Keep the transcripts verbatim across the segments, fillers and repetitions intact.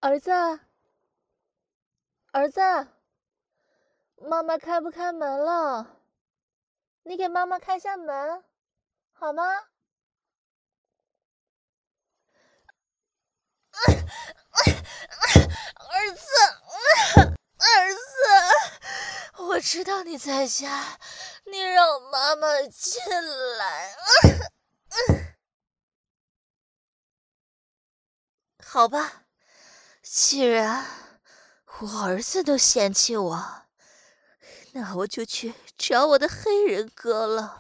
儿子，儿子，妈妈开不开门了？你给妈妈开下门，好吗？儿子，儿子，我知道你在家，你让妈妈进来。好吧，既然我儿子都嫌弃我，那我就去找我的黑人哥了。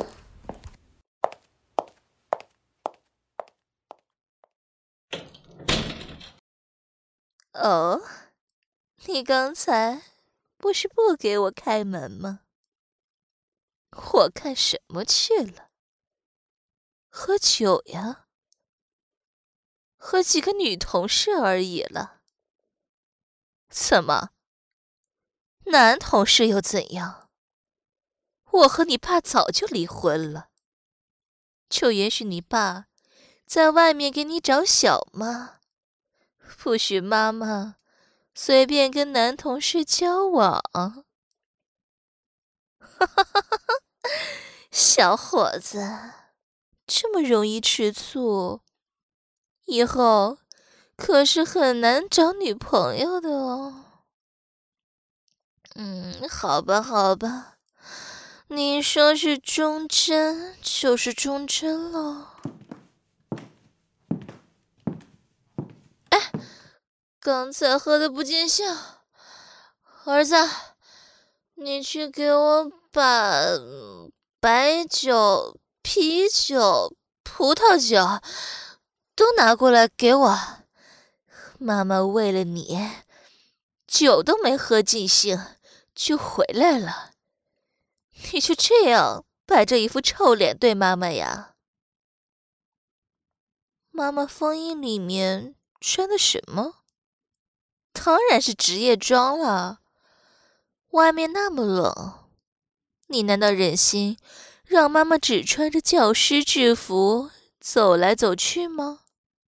哦，你刚才不是不给我开门吗？我干什么去了？喝酒呀？和几个女同事而已了。怎么？男同事又怎样？我和你爸早就离婚了，就允许你爸在外面给你找小妈，不许妈妈随便跟男同事交往。小伙子，这么容易吃醋，以后可是很难找女朋友的哦。嗯，好吧，好吧，你说是忠贞就是忠贞喽。哎，刚才喝的不见效，儿子，你去给我把白酒、啤酒、葡萄酒都拿过来给我。妈妈为了你，酒都没喝尽兴就回来了，你就这样摆着一副臭脸对妈妈呀？妈妈风衣里面穿的什么？当然是职业装了。外面那么冷，你难道忍心让妈妈只穿着教师制服走来走去吗？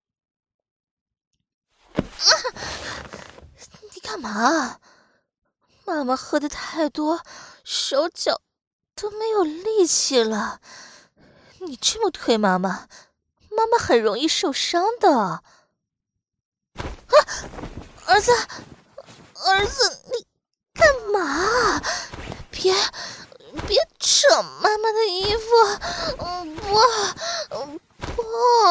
啊！你干嘛？妈妈喝的太多，手脚都没有力气了。你这么推妈妈，妈妈很容易受伤的。啊！儿子，儿子，你干嘛？别别扯妈妈的衣服！嗯，不，嗯不，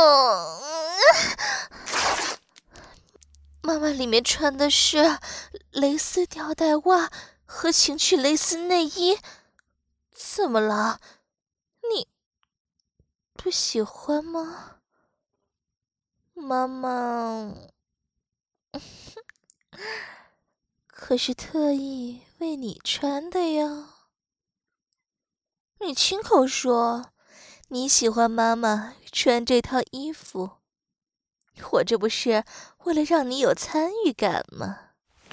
妈妈里面穿的是蕾丝吊带袜和情趣蕾丝内衣，怎么了？你不喜欢吗？妈妈可是特意为你穿的呀。你亲口说你喜欢妈妈穿这套衣服，我这不是为了让你有参与感吗？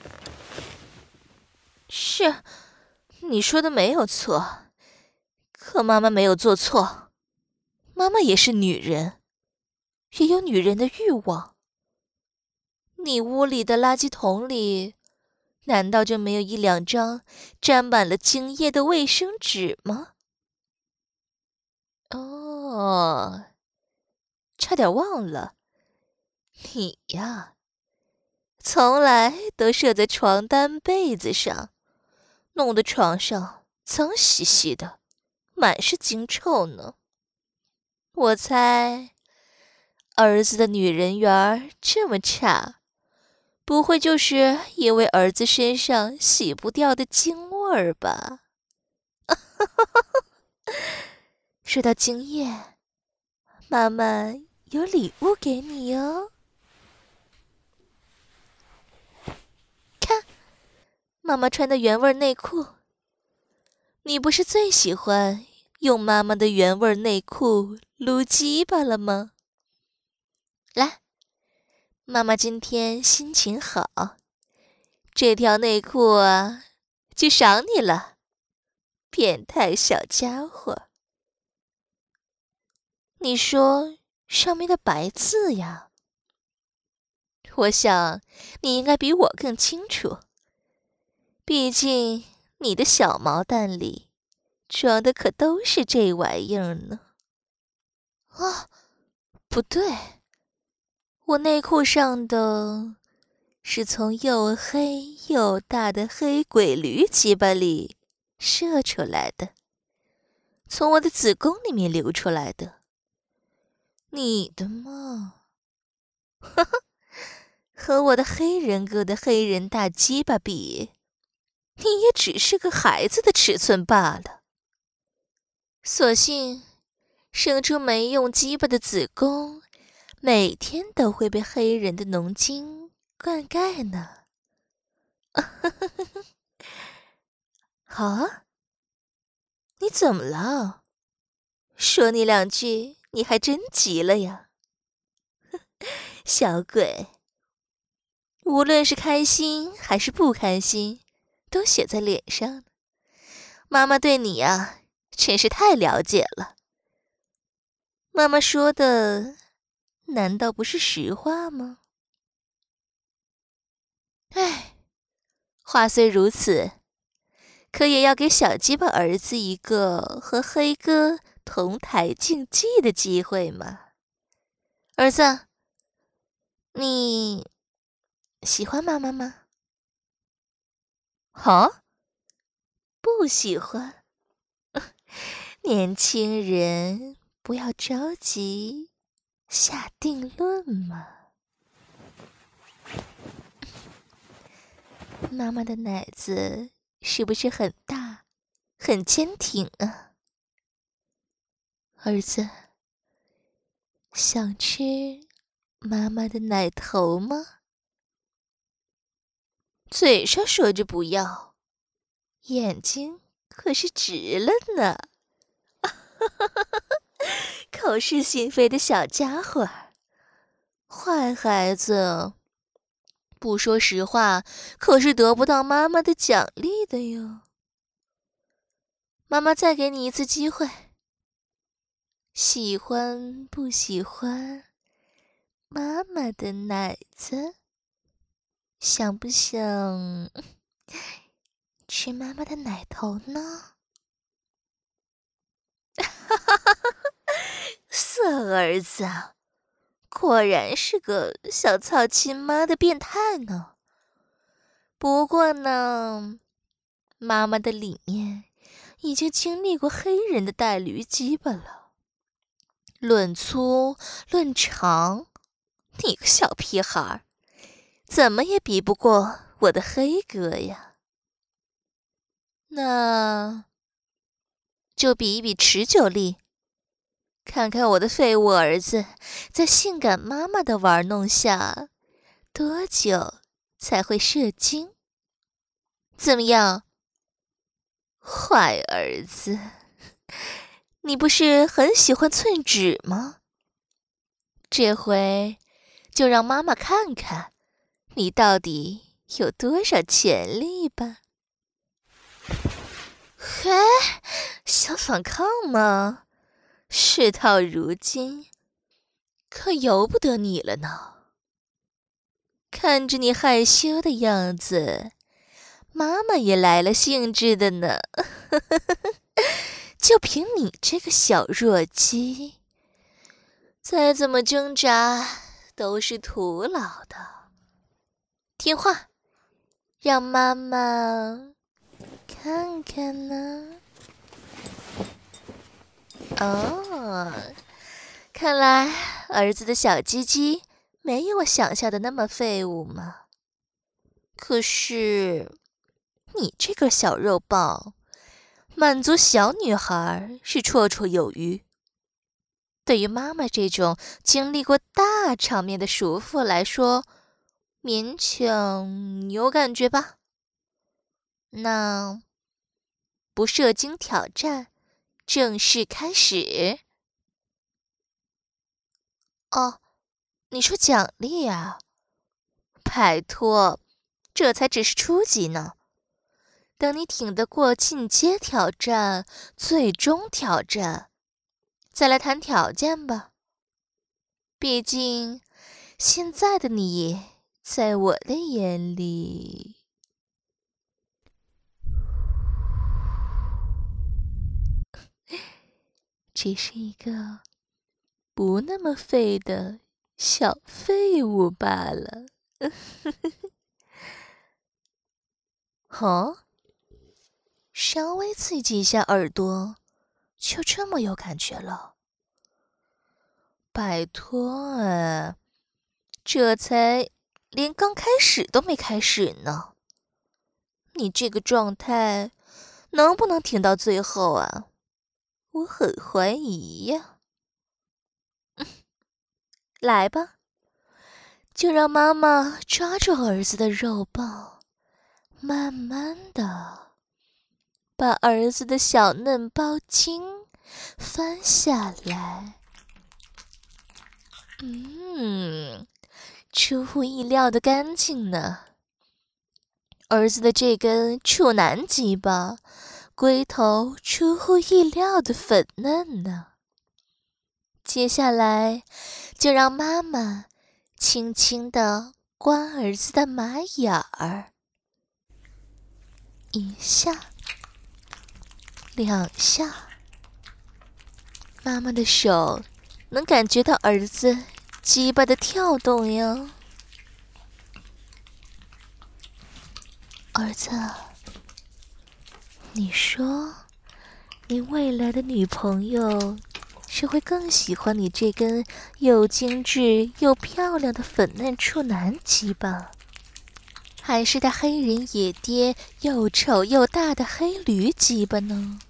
是，你说的没有错，可妈妈没有做错，妈妈也是女人，也有女人的欲望。你屋里的垃圾桶里，难道就没有一两张沾满了精液的卫生纸吗？哦，差点忘了，你呀，从来都射在床单被子上，弄得床上脏兮兮的，满是精臭呢。我猜，儿子的女人缘这么差，不会就是因为儿子身上洗不掉的精味儿吧？说到精液，妈妈有礼物给你哦。看，妈妈穿的原味内裤。你不是最喜欢用妈妈的原味内裤撸鸡巴了吗？来，妈妈今天心情好，这条内裤啊，就赏你了，变态小家伙。你说上面的白字呀？ 我想你应该比我更清楚，毕竟你的小毛蛋里装的可都是这玩意儿呢。啊，不对，我内裤上的是从又黑又大的黑鬼驴鸡巴里射出来的，从我的子宫里面流出来的。你的嘛，呵呵，和我的黑人哥的黑人大鸡巴比，你也只是个孩子的尺寸罢了。所幸生出没用鸡巴的子宫，每天都会被黑人的浓精灌溉呢。好啊，你怎么了？说你两句，你还真急了呀，小鬼。无论是开心还是不开心，都写在脸上。妈妈对你呀，真是太了解了。妈妈说的，难道不是实话吗？唉，话虽如此，可也要给小鸡巴儿子一个和黑哥同台竞技的机会嘛。儿子，你喜欢妈妈吗？好，不喜欢。年轻人不要着急下定论嘛。妈妈的奶子是不是很大，很坚挺啊？儿子，想吃妈妈的奶头吗？嘴上说着不要，眼睛可是直了呢。口是心非的小家伙，坏孩子，不说实话可是得不到妈妈的奖励的哟。妈妈再给你一次机会，喜欢不喜欢妈妈的奶子？想不想吃妈妈的奶头呢？色儿子，果然是个想操亲妈的变态呢。不过呢，妈妈的里面已经经历过黑人的带驴鸡巴了。论粗论长，你个小屁孩，怎么也比不过我的黑哥呀。那就比一比持久力，看看我的废物儿子在性感妈妈的玩弄下多久才会射精。怎么样，坏儿子，你不是很喜欢寸指吗？这回就让妈妈看看你到底有多少潜力吧。嘿，想反抗吗？事到如今，可由不得你了呢。看着你害羞的样子，妈妈也来了兴致的呢。就凭你这个小弱鸡，再怎么挣扎都是徒劳的。听话，让妈妈看看呢。哦，看来儿子的小鸡鸡没有我想象的那么废物嘛。可是你这个小肉棒，满足小女孩是绰绰有余，对于妈妈这种经历过大场面的叔父来说，勉强有感觉吧。那不射精挑战正式开始。哦，你说奖励啊？拜托，这才只是初级呢。等你挺得过进阶挑战、最终挑战，再来谈条件吧。毕竟现在的你在我的眼里，只是一个不那么废的小废物罢了。哦，稍微刺激一下耳朵，就这么有感觉了？拜托啊，这才连刚开始都没开始呢，你这个状态能不能挺到最后啊？我很怀疑呀。来吧，就让妈妈抓住儿子的肉棒，慢慢的把儿子的小嫩包茎翻下来。嗯，出乎意料的干净呢。儿子的这根处男鸡巴，龟头出乎意料的粉嫩呢。接下来，就让妈妈轻轻地刮儿子的马眼儿，一下，两下。妈妈的手能感觉到儿子鸡巴的跳动哟。儿子，你说，你未来的女朋友是会更喜欢你这根又精致又漂亮的粉嫩处男鸡巴，还是他黑人野爹又丑又大的黑驴鸡巴呢？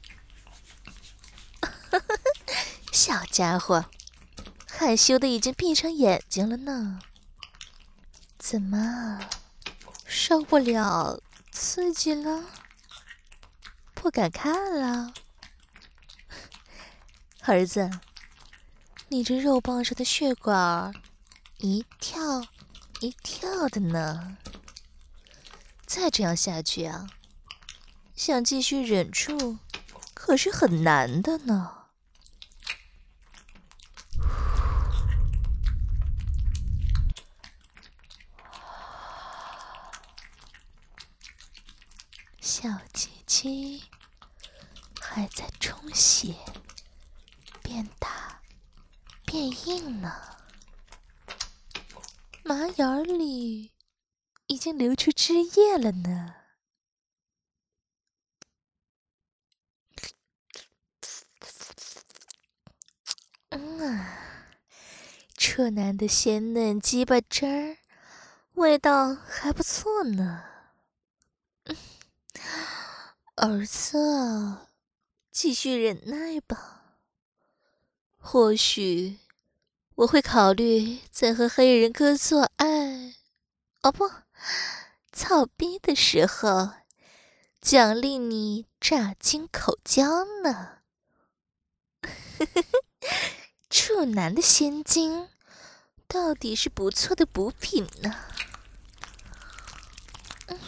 小家伙，害羞的已经闭上眼睛了呢。怎么，受不了刺激了？不敢看了？儿子，你这肉棒上的血管一跳一跳的呢，再这样下去啊，想继续忍住可是很难的呢。小鸡鸡还在充血，变大变硬呢，马眼里已经流出汁液了呢。嗯啊，处男的鲜嫩鸡巴汁儿，味道还不错呢。嗯，儿子啊，继续忍耐吧。或许我会考虑在和黑人哥做爱，哦不，操逼的时候，奖励你炸金口交呢。处男的仙精到底是不错的补品呢。嗯，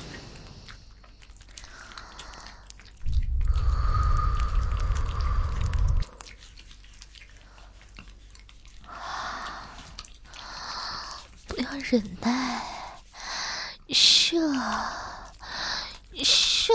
不要忍耐，射射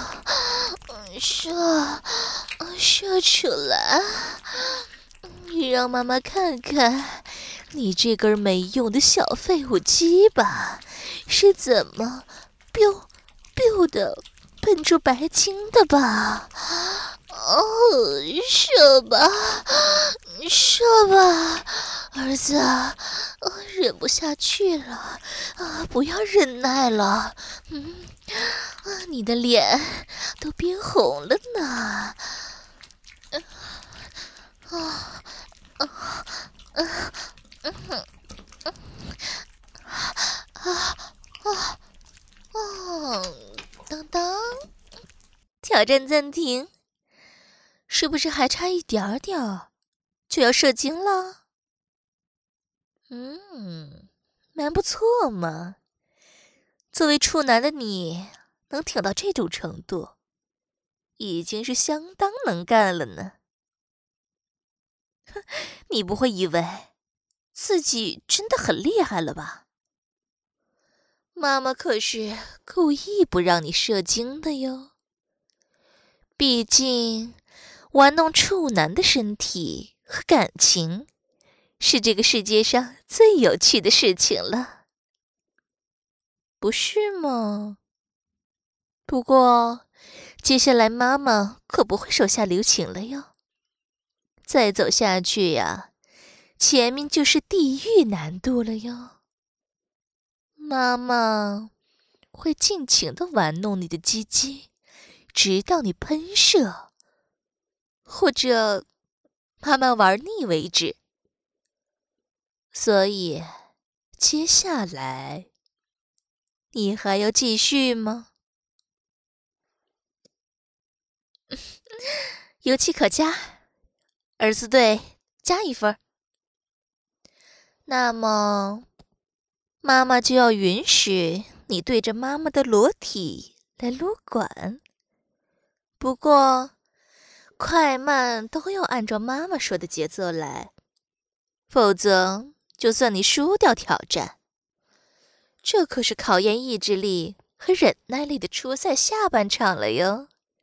射射出来！你让妈妈看看，你这根没用的小废物鸡巴是怎么 biu biu 的喷出白精的吧？哦，射吧，射吧，儿子，呃，忍不下去了，啊，不要忍耐了，嗯，啊，你的脸都变红了呢，啊。啊啊啊啊啊啊！当当，挑战暂停，是不是还差一点点就要射精了？嗯，蛮不错嘛。作为处男的你，能挺到这种程度，已经是相当能干了呢。哼，你不会以为自己真的很厉害了吧？ 妈妈可是故意不让你射精的哟。毕竟，玩弄处男的身体和感情，是这个世界上最有趣的事情了，不是吗？不过，接下来妈妈可不会手下留情了哟。再走下去呀，前面就是地狱难度了哟。妈妈会尽情地玩弄你的鸡鸡，直到你喷射，或者慢慢玩腻为止。所以，接下来你还要继续吗？有气可加，儿子队加一分。那么，妈妈就要允许你对着妈妈的裸体来撸管。不过，快慢都要按照妈妈说的节奏来，否则就算你输掉挑战。这可是考验意志力和忍耐力的初赛下半场了哟。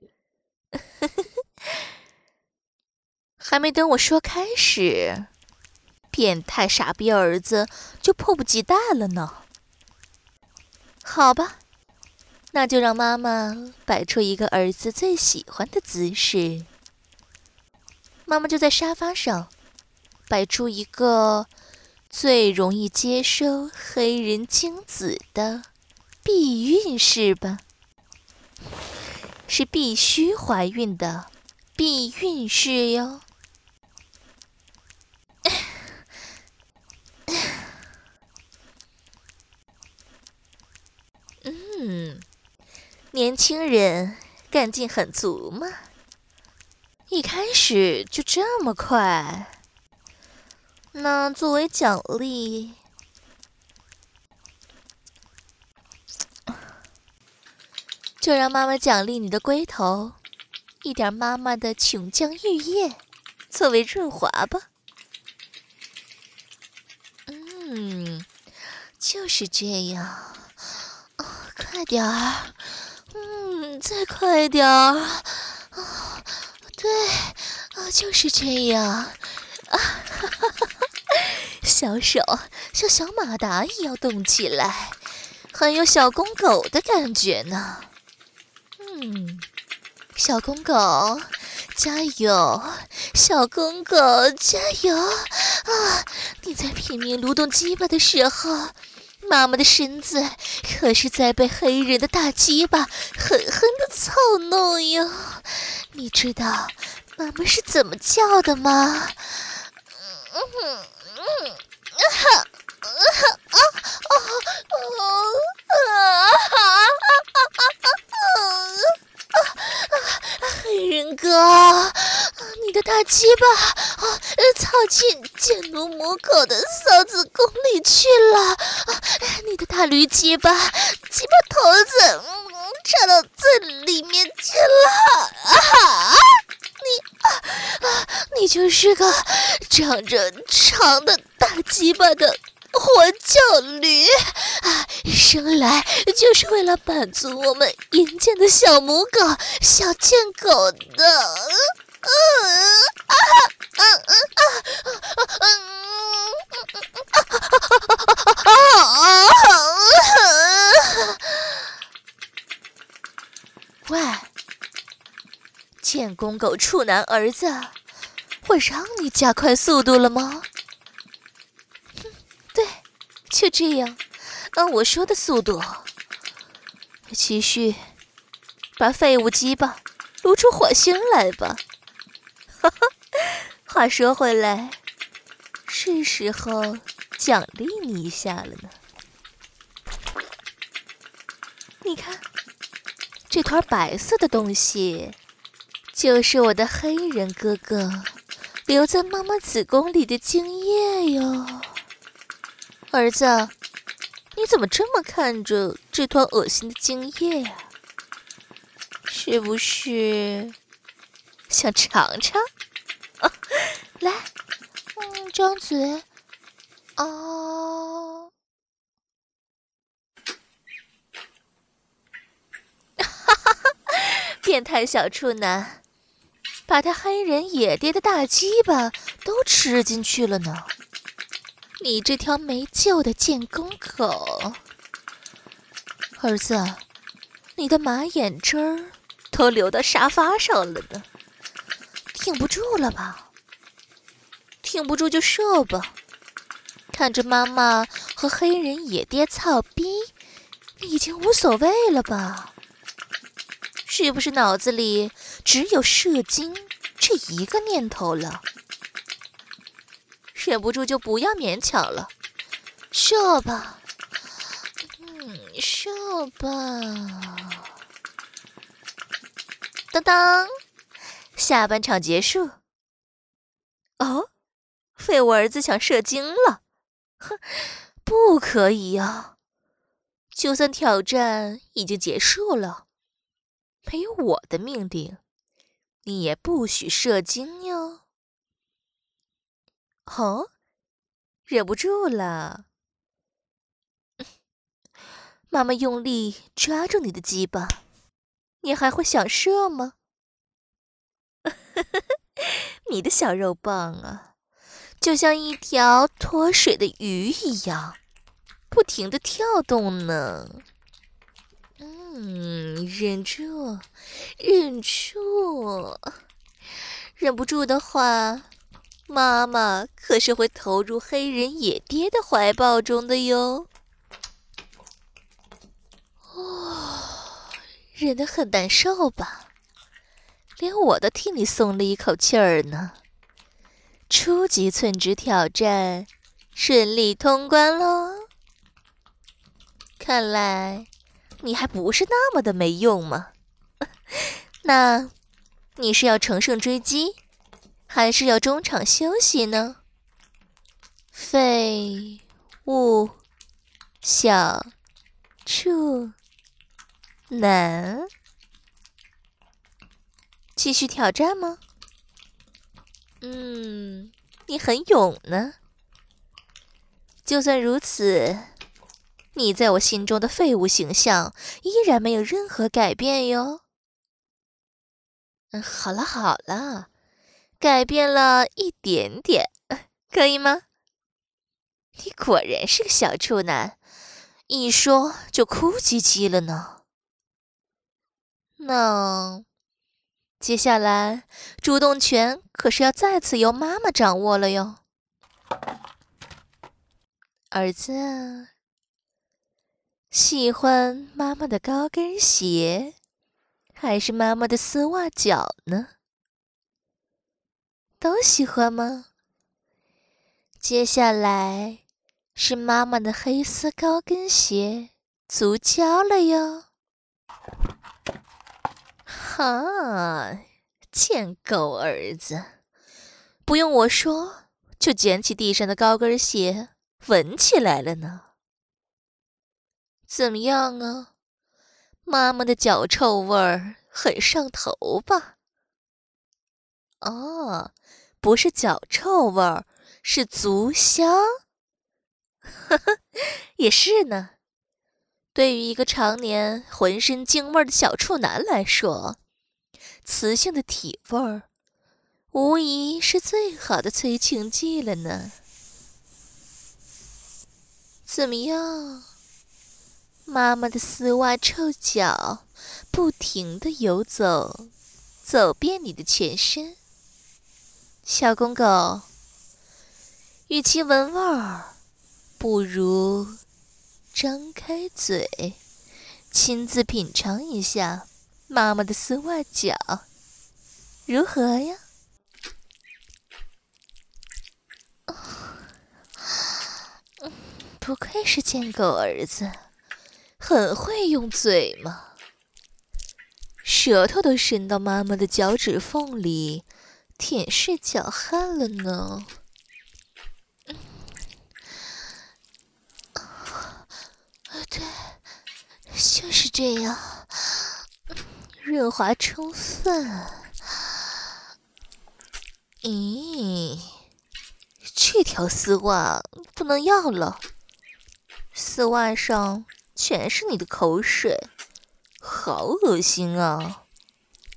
还没等我说开始，变态傻逼儿子就迫不及待了呢。好吧，那就让妈妈摆出一个儿子最喜欢的姿势。妈妈就在沙发上摆出一个最容易接收黑人精子的避孕式吧，是必须怀孕的避孕式哟。嗯，年轻人干劲很足嘛，一开始就这么快。那作为奖励，就让妈妈奖励你的龟头一点妈妈的琼浆玉液，作为润滑吧。嗯，就是这样。哦，快点儿，嗯，再快点儿。啊，对，啊，就是这样。啊，哈哈哈哈，小手像小马达一样动起来，很有小公狗的感觉呢。嗯，小公狗，加油！小公狗，加油！啊，你在拼命蠕动鸡巴的时候，妈妈的身子可是在被黑人的大鸡巴狠狠的操弄哟。你知道妈妈是怎么叫的吗？嗯嗯嗯啊啊啊啊啊！黑人哥，你的大鸡巴啊，操进贱奴母口的骚子宫里去了！啊，你的大驴鸡巴，鸡巴头子，嗯，插到最里面去了！啊，你啊啊，你就是个长着长的大鸡巴的活叫驴啊！生来就是为了满足我们淫贱的小母狗、小贱狗的。嗯啊啊啊啊啊啊！喂，贱公狗处男儿子，我让你加快速度了吗？对，就这样，按我说的速度，继续把废物鸡巴撸出火星来吧。哈哈，话说回来，是时候奖励你一下了呢。你看，这团白色的东西，就是我的黑人哥哥留在妈妈子宫里的精液哟。儿子，你怎么这么看着这团恶心的精液啊？是不是想尝尝？哦，来，嗯，张嘴。哦， 变态小处男，把他黑人野爹的大鸡巴都吃进去了呢！你这条没救的贱公狗！儿子，你的马眼汁儿都流到沙发上了呢，挺不住了吧？挺不住就射吧！看着妈妈和黑人野爹操逼，你已经无所谓了吧？是不是脑子里只有射精这一个念头了？忍不住就不要勉强了，射吧，嗯，射吧。当当，下半场结束。哦，被我儿子想射精了，哼，不可以呀！就算挑战已经结束了。没有我的命令，你也不许射精哟。哦，忍不住了。妈妈用力抓住你的鸡巴，你还会想射吗？你的小肉棒啊，就像一条脱水的鱼一样，不停地跳动呢。嗯，忍住，忍住，忍不住的话，妈妈可是会投入黑人野爹的怀抱中的哟。哦，忍得很难受吧？连我都替你松了一口气儿呢。初级寸指挑战顺利通关喽！看来你还不是那么的没用嘛？那你是要乘胜追击，还是要中场休息呢？废物小处男，继续挑战吗？嗯，你很勇呢。就算如此，你在我心中的废物形象依然没有任何改变哟。嗯，好了好了，改变了一点点，可以吗？你果然是个小处男，一说就哭唧唧了呢。那接下来主动权可是要再次由妈妈掌握了哟。儿子，喜欢妈妈的高跟鞋，还是妈妈的丝袜脚呢？都喜欢吗？接下来是妈妈的黑丝高跟鞋足交了哟。哈，贱狗儿子，不用我说，就捡起地上的高跟鞋闻起来了呢。怎么样啊？妈妈的脚臭味儿很上头吧？哦，不是脚臭味儿，是足香。呵呵，也是呢。对于一个常年浑身精味的小处男来说，雌性的体味儿无疑是最好的催情剂了呢。怎么样？妈妈的丝袜臭脚不停地游走，走遍你的全身。小公狗，与其闻味儿，不如张开嘴，亲自品尝一下妈妈的丝袜脚，如何呀？不愧是贱狗儿子，很会用嘴嘛，舌头都伸到妈妈的脚趾缝里，舔舐脚汗了呢。对，就是这样，润滑充分。咦，这条丝袜不能要了，丝袜上全是你的口水，好恶心啊！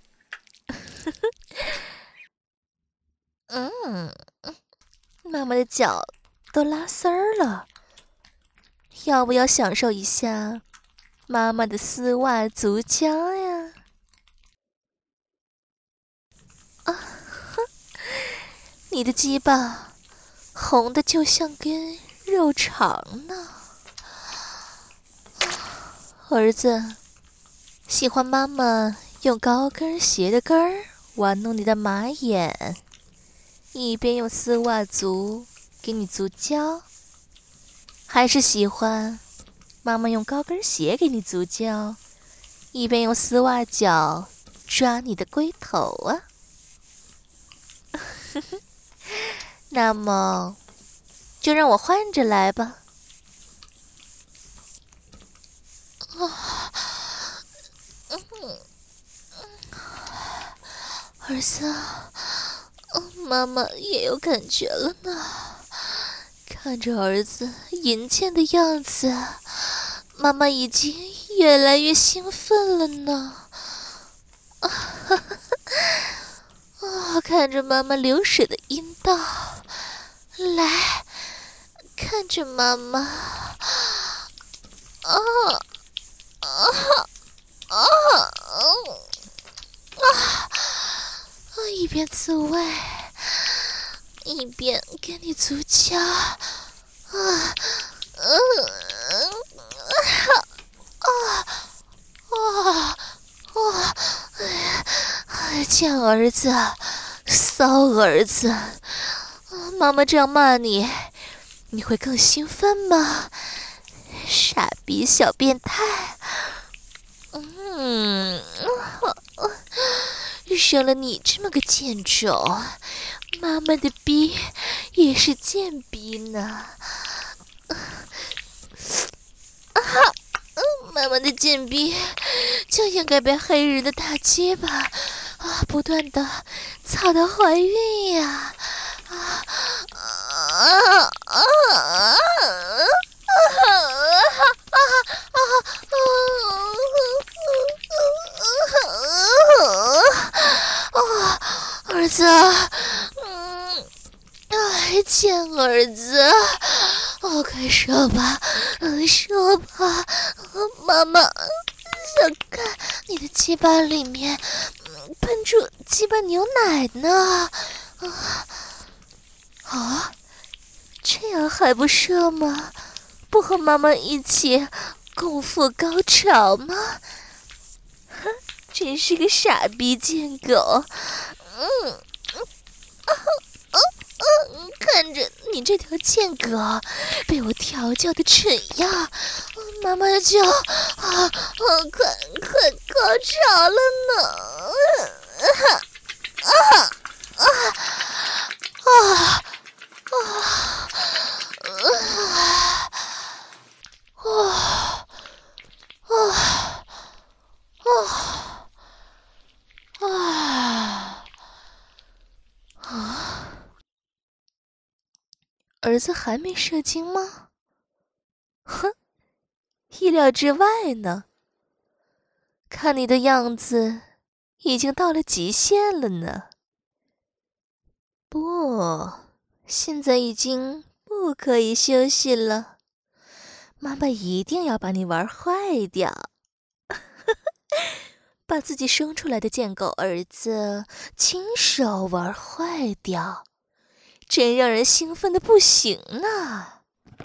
嗯，妈妈的脚都拉丝儿了，要不要享受一下妈妈的丝袜足胶呀？啊，哼，你的鸡巴红的就像根肉肠呢。儿子，喜欢妈妈用高跟鞋的跟儿玩弄你的马眼，一边用丝袜足给你足胶，还是喜欢妈妈用高跟鞋给你足胶，一边用丝袜脚抓你的龟头啊？那么，就让我换着来吧。啊，嗯，儿子，妈妈也有感觉了呢。看着儿子淫贱的样子，妈妈已经越来越兴奋了呢。啊，啊，看着妈妈流水的阴道，来，看着妈妈，啊啊啊啊！一边自慰，一边给你足胶，啊，嗯啊啊啊！哎，贱儿子，骚儿子，妈妈这样骂你，你会更兴奋吗？傻逼小变态！嗯，生了你这么个贱种，妈妈的逼也是贱逼呢。啊，妈妈的贱逼就应该被黑人的大结巴啊不断的操到怀孕呀！啊啊啊啊！儿子，嗯，哎，贱儿子，哦，快说吧，嗯，说吧，妈妈想看你的鸡巴里面喷出鸡巴牛奶呢。啊，啊，这样还不射吗？不和妈妈一起共赴高潮吗？哼，真是个傻逼贱狗。嗯嗯啊啊啊！看着你这条贱狗被我调教的蠢样，妈妈就啊啊快快高潮了呢！啊啊啊啊啊啊啊啊！啊！儿子还没射精吗？哼，意料之外呢。看你的样子，已经到了极限了呢。不，现在已经不可以休息了。妈妈一定要把你玩坏掉，把自己生出来的贱狗儿子亲手玩坏掉。真让人兴奋的不行呢。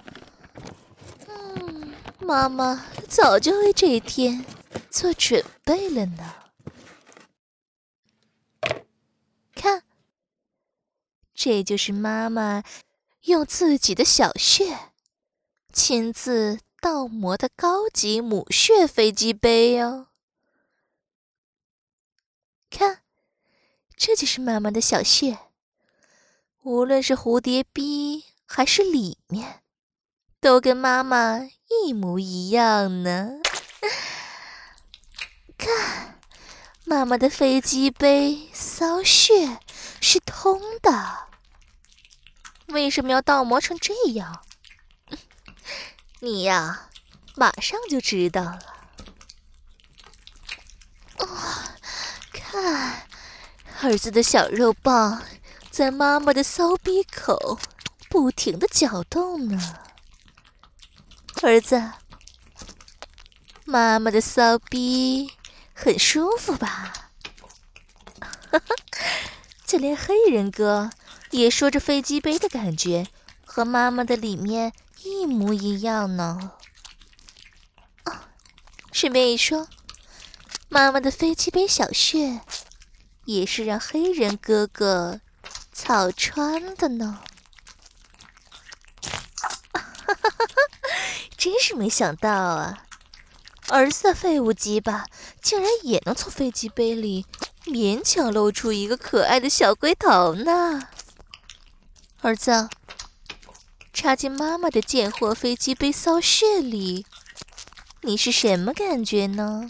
嗯，妈妈早就为这一天做准备了呢。看，这就是妈妈用自己的小穴亲自倒磨的高级母穴飞机杯哦。看，这就是妈妈的小穴。无论是蝴蝶逼还是里面，都跟妈妈一模一样呢。看，妈妈的飞机杯骚穴是通的，为什么要倒磨成这样？你呀，马上就知道了。哦，看，儿子的小肉棒在妈妈的骚逼口不停地搅动呢。儿子，妈妈的骚逼很舒服吧？就连黑人哥也说着飞机杯的感觉和妈妈的里面一模一样呢。哦，顺便一说，妈妈的飞机杯小穴也是让黑人哥哥草穿的呢。真是没想到啊，儿子的废物鸡巴竟然也能从飞机杯里勉强露出一个可爱的小龟头呢。儿子，插进妈妈的贱货飞机杯骚穴里，你是什么感觉呢？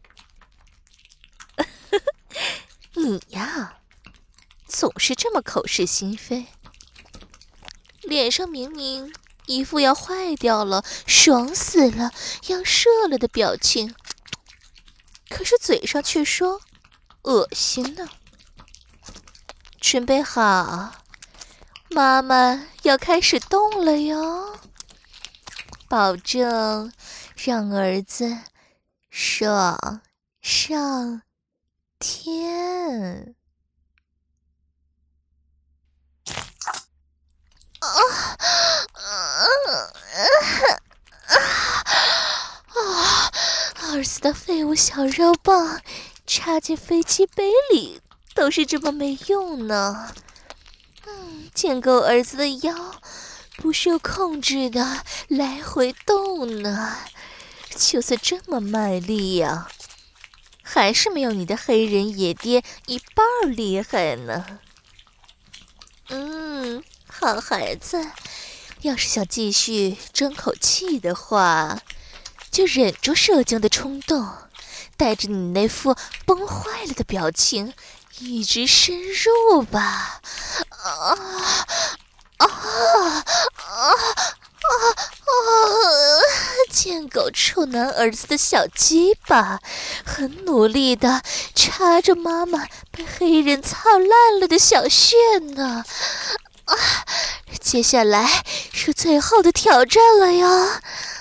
你呀，总是这么口是心非，脸上明明一副要坏掉了、爽死了、要射了的表情，可是嘴上却说恶心呢。准备好，妈妈要开始动了哟，保证让儿子爽上天。啊啊啊！儿子的废物小肉棒插进飞机杯里都是这么没用呢。嗯，见够儿子的腰不受控制的来回动呢，就算这么卖力呀，还是没有你的黑人野爹一半厉害呢。嗯，好孩子，要是想继续争口气的话，就忍住射精的冲动，带着你那副崩坏了的表情，一直深入吧。啊啊啊啊啊！贱狗臭男儿子的小鸡巴，很努力的插着妈妈被黑人操烂了的小穴呢。啊！接下来是最后的挑战了哟。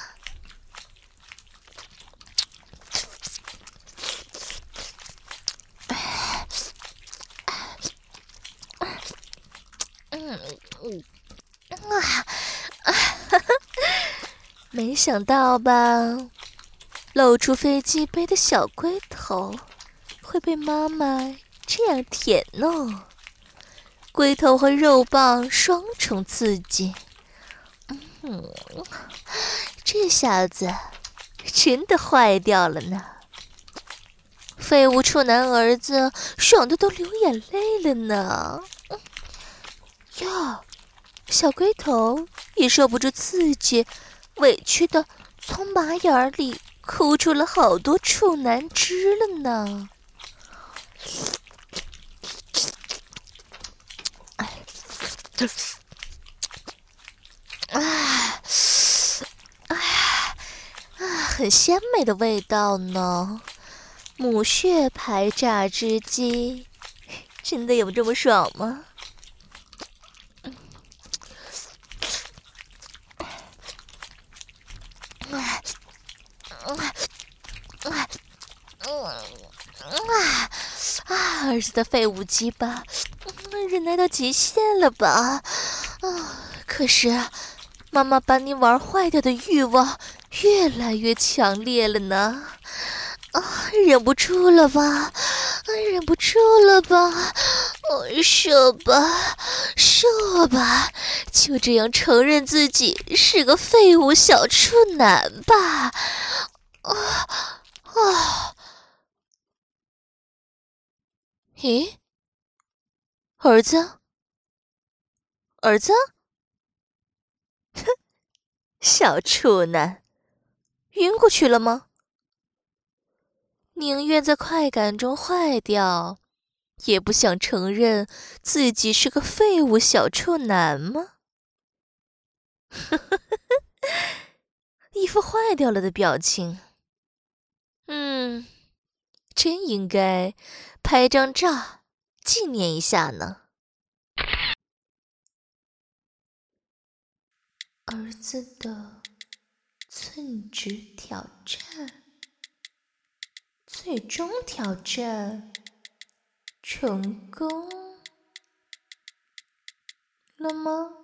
嗯嗯啊啊！没想到吧，露出飞机杯的小龟头会被妈妈这样舔弄，龟头和肉棒双重刺激。嗯，这下子真的坏掉了呢。废物处男儿子爽的都流眼泪了呢。哟，小龟头也受不住刺激，委屈的从马眼里哭出了好多处男汁了呢。啊啊啊！很鲜美的味道呢。母血排炸之鸡，真的有这么爽吗？啊！儿子的废物鸡巴，忍耐到极限了吧？啊！可是妈妈把你玩坏掉的欲望越来越强烈了呢。啊，忍不住了吧？啊，忍不住了吧？哦，射吧，射吧，就这样承认自己是个废物小处男吧。啊啊！咦，儿子，儿子，哼，小处男，晕过去了吗？宁愿在快感中坏掉，也不想承认自己是个废物小处男吗？一副坏掉了的表情。嗯，真应该拍张照纪念一下呢。 儿子的寸指挑战，最终挑战成功了吗？